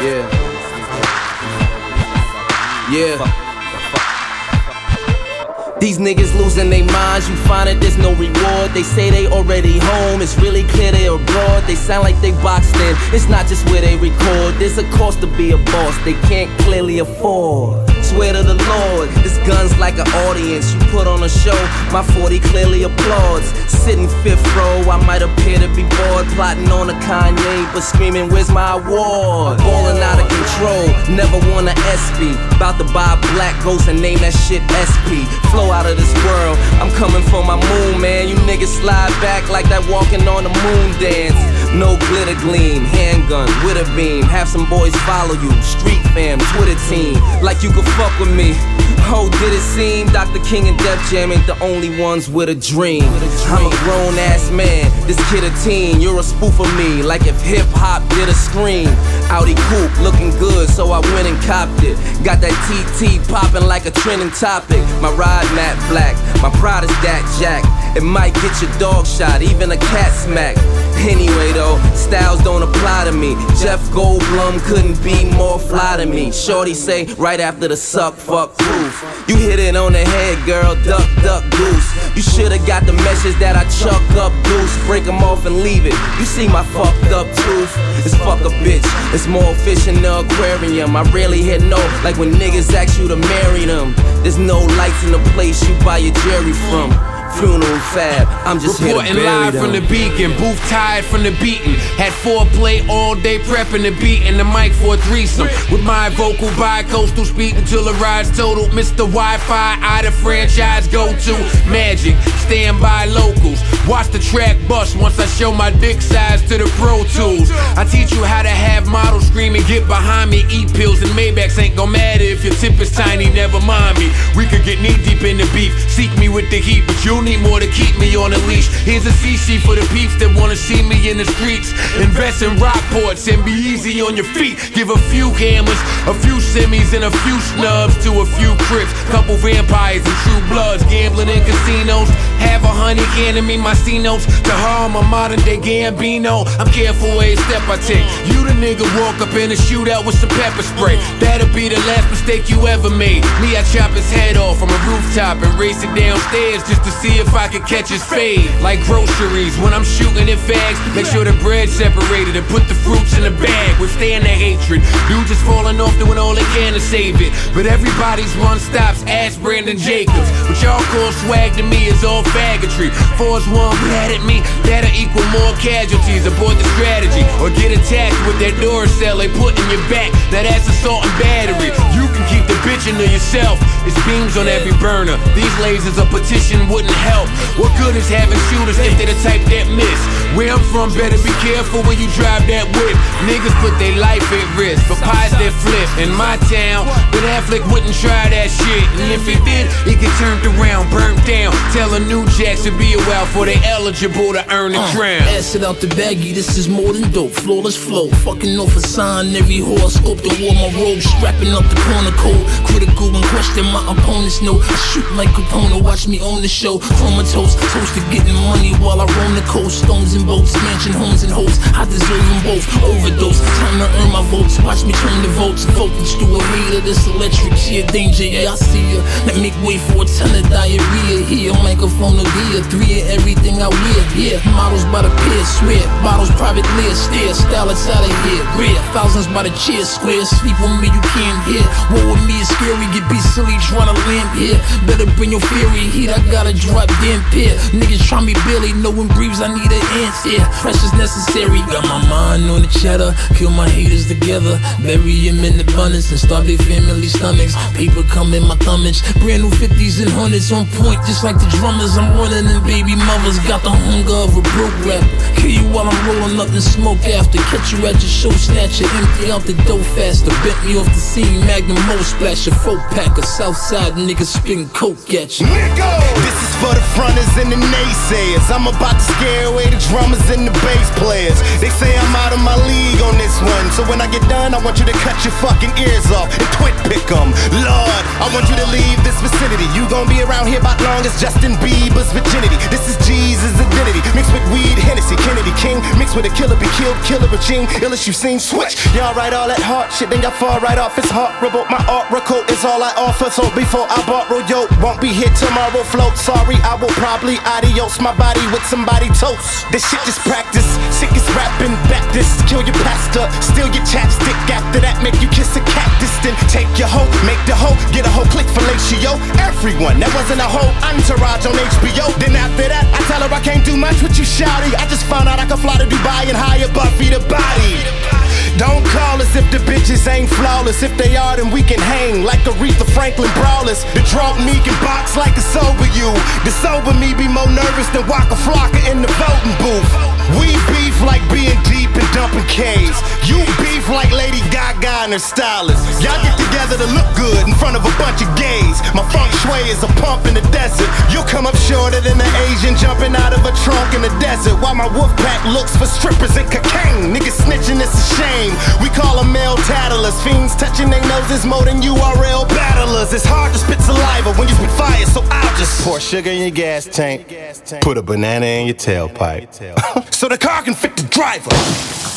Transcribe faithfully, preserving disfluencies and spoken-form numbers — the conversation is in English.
Yeah. Yeah. These niggas losing their minds, you find that there's no reward. They say they already home, it's really clear they abroad. They sound like they boxed in, it's not just where they record. There's a cost to be a boss, they can't clearly afford. Swear to the Lord, this gun's like an audience. You put on a show, my forty clearly applauds. Sitting fifth row, I might appear to be bored, plotting on a Kanye, but screaming, where's my award? Ballin' out of control, never won a S P. About to buy a black ghost and name that shit S P. Flow out of this world, I'm coming for my moon, man. You niggas slide back like that walking on the moon dance. No glitter gleam, handgun with a beam. Have some boys follow you, street fam, Twitter team. Like you could fuck with me. Oh, did it seem Doctor King and Def Jam ain't the only ones with a dream. I'm a grown ass man, this kid a teen. You're a spoof of me, like if hip hop did a scream. Audi coupe, looking good, so I went and copped it. Got that T T popping like a trending topic. My ride matte black, my pride is that jack. It might get your dog shot, even a cat smack. Anyway though, styles don't apply to me. Jeff Goldblum couldn't be more fly to me. Shorty say right after the suck fuck proof. You hit it on the head, girl, duck duck goose. You should've got the message that I chuck up goose. Break them off and leave it. You see my fucked up tooth? It's fuck a bitch, it's more fish in the aquarium. I rarely hit no, like when niggas ask you to marry them. There's no lights in the place you buy your Jerry from. Funeral fab, I'm just reporting here to bury live them. from the beacon, booth tired from the beating. Had foreplay all day prepping the beat and the mic for a threesome. With my vocal bi-coastal speak until the ride's total. Mister Wi-Fi, I the franchise go-to. Magic, stand by locals. Watch the track bust once I show my dick size to the Pro Tools. I teach you how to have models scream and get behind me. Eat pills and Maybachs ain't gon' matter if your tip is tiny, never mind me. We could get knee deep in the beef, seek me with the heat, but you need more to keep me on a leash. Here's a C C for the peeps that wanna see me in the streets. Invest in Rockports and be easy on your feet. Give a few hammers, a few semis and a few snubs to a few crips. Couple vampires and true bloods, gambling in casinos. Have a honey handing me my C-notes to harm a modern day Gambino. I'm careful every step I take. You the nigga walk up in a shootout with some pepper spray. That'll be the last mistake you ever made. Me, I chop his head off from a rooftop and race it downstairs just to see if I could catch his fade. Like groceries, when I'm shooting in fags, make sure the bread's separated and put the fruits in the bag. Withstand the hatred. Dudes just falling off doing all they can to save it. But everybody's run stops, ask Brandon Jacobs. What y'all call swag to me is all faggotry. Four's one bad at me, that'll equal more casualties. Abort the strategy or get attacked with that door cell they put in your back. Now that's assault and battery. You can keep the bitchin' to yourself. It's beams on every burner. These lasers a petition wouldn't help. What good is having shooters if they the type that miss? Where I'm from, better be careful when you drive that whip. Niggas put their life at risk for pies that flip. In my town, but Affleck wouldn't try that shit. And if he did, he get turned around, burnt down. Tell a new jacks to be a while for they eligible to earn the uh, crown. Acid out the baggie, this is more than dope. Flawless flow, fucking off a sign. Every horoscope that wore my robe, strapping up the corner code. Critical and question my opponents know. I shoot like Capone, watch me on the show. Comatose, toast to getting money while I roam the coast. Stones and boats, mansion homes and hopes. I deserve them both. Overdose, time to earn my votes. Watch me turn the votes. Voltage to a hater, this electric shit. Danger, yeah, I see ya. Let me wait for a ton of diarrhea. Here, microphone of gear. Three of everything I wear. Yeah, models by the pair, swear. Bottles private layer, stare. Style it's out of here. Rare, thousands by the chair, square. Sleep with me, you can't hear. War with me is scary. Get be silly, trying to lamp here. Better bring your fury heat. I gotta drop damn pair. Niggas try me barely, no one breathes, I need an answer. Pressure's necessary, got my mind on the cheddar. Kill my haters together, bury them in abundance and starve their family stomachs. Paper come in my thumbage, brand new fifties and hundreds on point, just like the drummers. I'm running in baby mothers, got the hunger of a broke rapper. Kill you while I'm rolling up and smoke after. Catch you at your show, snatch you, empty out the dough faster. Bent me off the scene, Magnum Mo splash a folk packer. Southside niggas spitting coke at you. This is for the fronters and the naysayers. I'm about to scare away the drummers and the bass players. They say I'm out of my league on this one. So when I get done, I want you to cut your fucking ears off and twit pick 'em. Lord, I want you to leave this vicinity. You gon' be around here about long as Justin Bieber's virginity. This is Jesus' identity, mixed with weed, Hennessy, Kennedy King, mixed with a killer be killed, killer regime, illest you've seen. Switch, y'all write all that hard shit, then y'all fall right off. It's horrible, my oracle is all I offer. So before I borrow, yo, won't be here tomorrow. Float, sorry, I will probably adios my body with somebody toast. This shit just practice, sickest rapping Baptist. Kill your pastor, steal your chapstick. After that, make you kiss a cactus. Then take your hoe, make the hoe, get a whole click fellatio. Everyone, that wasn't a whole entourage on H B O. Then after that, I tell her I can't do much with you, shouty. I just found out I can fly to Dubai and hire Buffy the Body. Don't call us if the bitches ain't flawless. If they are, then we can hang like Aretha Franklin brawlers. The drunk me can box like a sober you. The sober me be more nervous than Waka Flocka in the voting booth. We beef like being deep and dumping K's. You beef like Lady Gaga and her stylist. Y'all get together to look good in front of a bunch of gays. My feng shui is a pump in the desert. You'll come up shorter than an Asian jumping out of a trunk in the desert. While my wolf pack looks for strippers and cocaine. Niggas snitching, it's a shame. We call them male tattlers. Fiends touching their noses more than U R L battlers. It's hard to spit saliva when you spit fire, so I'll just pour sugar in your gas tank, put a banana in your tailpipe, so the car can fit the driver.